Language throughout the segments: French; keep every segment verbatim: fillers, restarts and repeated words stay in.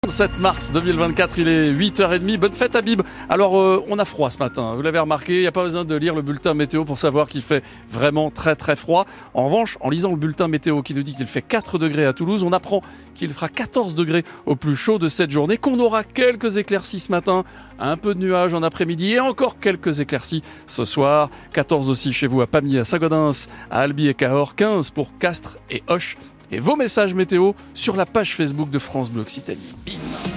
sept mars deux mille vingt-quatre, il est huit heures trente. Bonne fête Habib. Alors euh, on a froid ce matin, vous l'avez remarqué, il n'y a pas besoin de lire le bulletin météo pour savoir qu'il fait vraiment très très froid. En revanche, en lisant le bulletin météo qui nous dit qu'il fait quatre degrés à Toulouse, on apprend qu'il fera quatorze degrés au plus chaud de cette journée, qu'on aura quelques éclaircies ce matin, un peu de nuages en après-midi et encore quelques éclaircies ce soir. quatorze aussi chez vous à Pamiers, à Saint-Gaudens, à Albi et Cahors, quinze pour Castres et Auch. Et vos messages météo sur la page Facebook de France Bleu Occitanie. Bim.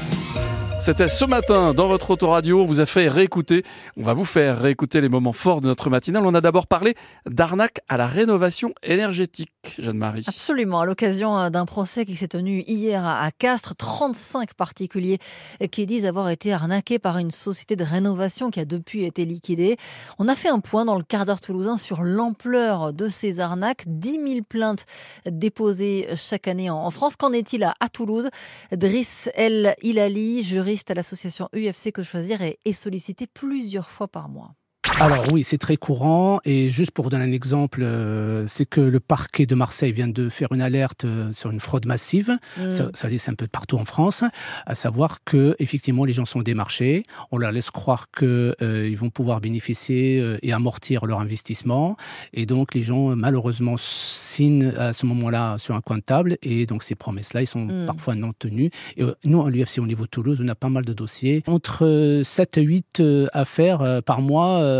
C'était ce matin dans votre autoradio, on vous a fait réécouter, on va vous faire réécouter les moments forts de notre matinale. On a d'abord parlé d'arnaque à la rénovation énergétique, Jeanne-Marie. Absolument, à l'occasion d'un procès qui s'est tenu hier à Castres, trente-cinq particuliers qui disent avoir été arnaqués par une société de rénovation qui a depuis été liquidée. On a fait un point dans le quart d'heure toulousain sur l'ampleur de ces arnaques, dix mille plaintes déposées chaque année en France. Qu'en est-il à, à Toulouse? Driss El Hilali, juriste à l'association U F C Que Choisir, est sollicité plusieurs fois par mois. Alors oui, c'est très courant, et juste pour vous donner un exemple, euh, c'est que le parquet de Marseille vient de faire une alerte euh, sur une fraude massive, mmh. ça, ça c'est un peu partout en France, à savoir que effectivement les gens sont démarchés, on leur laisse croire que euh, ils vont pouvoir bénéficier euh, et amortir leur investissement, et donc les gens malheureusement signent à ce moment-là sur un coin de table, et donc ces promesses-là, ils sont mmh. parfois non tenues. Et euh, nous, à l'U F C au niveau de Toulouse, on a pas mal de dossiers, entre sept et huit euh, affaires euh, par mois. Euh,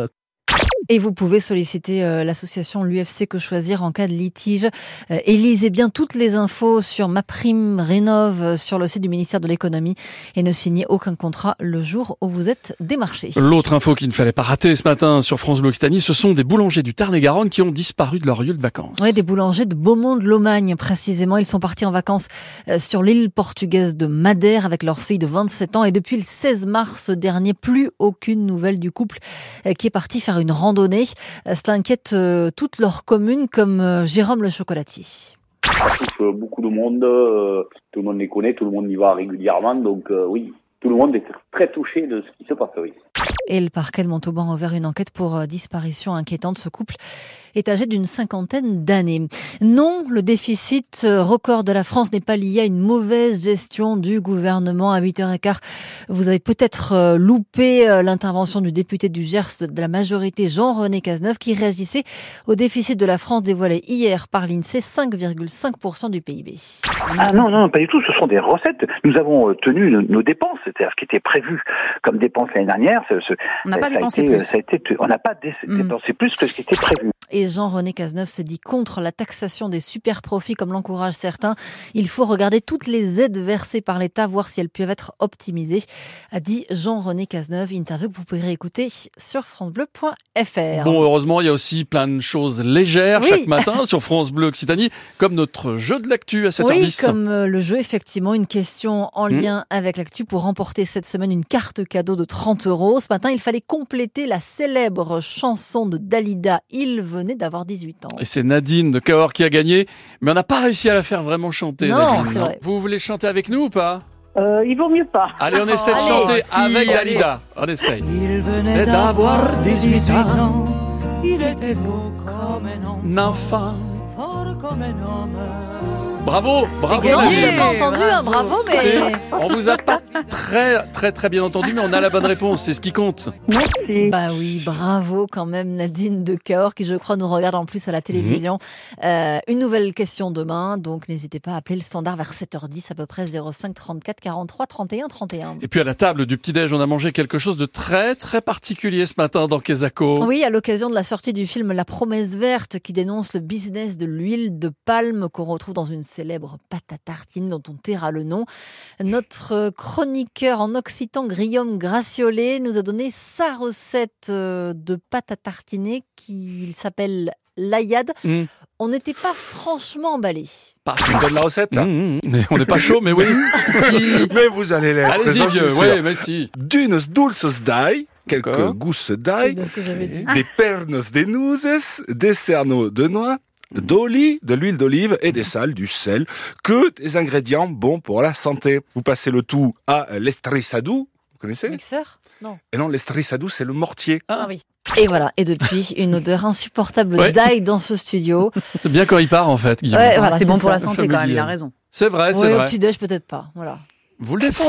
Et vous pouvez solliciter euh, l'association l'U F C Que Choisir en cas de litige. Euh, et lisez bien toutes les infos sur Ma Prime Rénov sur le site du ministère de l'économie et ne signez aucun contrat le jour où vous êtes démarché. L'autre info qu'il ne fallait pas rater ce matin sur France Bleu Occitanie, ce sont des boulangers du Tarn-et-Garonne qui ont disparu de leur lieu de vacances. Oui, des boulangers de Beaumont-de-Lomagne précisément. Ils sont partis en vacances euh, sur l'île portugaise de Madère avec leur fille de vingt-sept ans. Et depuis le seize mars dernier, plus aucune nouvelle du couple euh, qui est parti faire une randonnée. Cela inquiète euh, toute leur commune, comme euh, Jérôme Le Chocolatier. Ça touche beaucoup de monde, euh, tout le monde les connaît, tout le monde y va régulièrement, donc euh, oui, tout le monde est très touché de ce qui se passe, oui. Et le parquet de Montauban a ouvert une enquête pour euh, disparition inquiétante. Ce couple est âgé d'une cinquantaine d'années. Non, le déficit record de la France n'est pas lié à une mauvaise gestion du gouvernement. À huit heures quinze, vous avez peut-être euh, loupé euh, l'intervention du député du Gers de la majorité, Jean-René Cazeneuve, qui réagissait au déficit de la France dévoilé hier par l'INSEE, cinq virgule cinq pour cent du P I B. Ah non, non, pas du tout, ce sont des recettes. Nous avons tenu nos, nos dépenses, c'est-à-dire ce qui était prévu comme dépense l'année dernière. Ce, ce, on n'a pas ça dépensé été, plus. Ça a été, on n'a pas dé- mmh. dépensé plus que ce qui était prévu. Et Jean-René Cazeneuve se dit contre la taxation des super profits comme l'encouragent certains. Il faut regarder toutes les aides versées par l'État, voir si elles peuvent être optimisées, a dit Jean-René Cazeneuve. Interview que vous pouvez réécouter sur francebleu point f r. Bon, heureusement, il y a aussi plein de choses légères oui. chaque matin sur France Bleu Occitanie, comme notre jeu de l'actu à sept heures dix. Oui, comme euh, le jeu, effectivement, une question en mmh. lien avec l'actu pour remporter cette semaine une carte cadeau de trente euros. Ce matin, il fallait compléter la célèbre chanson de Dalida, Il venait d'avoir dix-huit ans. Et c'est Nadine de Cahors qui a gagné, mais on n'a pas réussi à la faire vraiment chanter. Non, Nadine. c'est vrai. Vous voulez chanter avec nous ou pas? Euh, il vaut mieux pas. Allez, on essaie de Allez, chanter si, avec allez. Dalida. On essaye. Il venait d'avoir dix-huit ans. Il était beau comme un homme, Nymphin. fort comme un homme. Bravo, bravo. Non, on Nadine. vous a pas entendu, hein, bravo, mais... C'est- On vous a pas très très très bien entendu, mais on a la bonne réponse, c'est ce qui compte. Merci. Bah oui, bravo quand même Nadine de Cahors, qui je crois nous regarde en plus à la télévision. Mmh. Euh, une nouvelle question demain, donc n'hésitez pas à appeler le standard vers sept heures dix à peu près, zéro cinq trente-quatre quarante-trois trente et un trente et un. Et puis à la table du petit-déj, on a mangé quelque chose de très très particulier ce matin dans Quesaco. Oui, à l'occasion de la sortie du film La Promesse Verte, qui dénonce le business de l'huile de palme qu'on retrouve dans une célèbre pâte à tartine dont on taira le nom. Notre chroniqueur en occitan, Guillaume Graciolet, nous a donné sa recette de pâte à tartiner qui s'appelle l'Ayad. Mmh. On n'était pas franchement emballés. Pas, tu me donnes la recette là. Mmh, mmh. Mais on n'est pas chaud, mais oui. Si. Mais vous allez l'être. Allez-y, vieux. Oui, mais si. D'une dulces d'ail, quelques D'accord. gousses d'ail, C'est ce que j'avais dit. des pernos de nuzes, des cerneaux de noix, d'oli, de l'huile d'olive et des sals, du sel, que des ingrédients bons pour la santé. Vous passez le tout à l'estrissadou, vous connaissez? Mixeur? Non. Et non, l'estrissadou, c'est le mortier. Ah oui. Et voilà, et depuis, une odeur insupportable ouais. d'ail dans ce studio. C'est bien quand il part en fait, Guillaume. Ouais, voilà, c'est bon pour ça. la santé quand même, il a raison. C'est vrai, c'est ouais, vrai. Au petit-déj peut-être pas, voilà. Vous le défendez.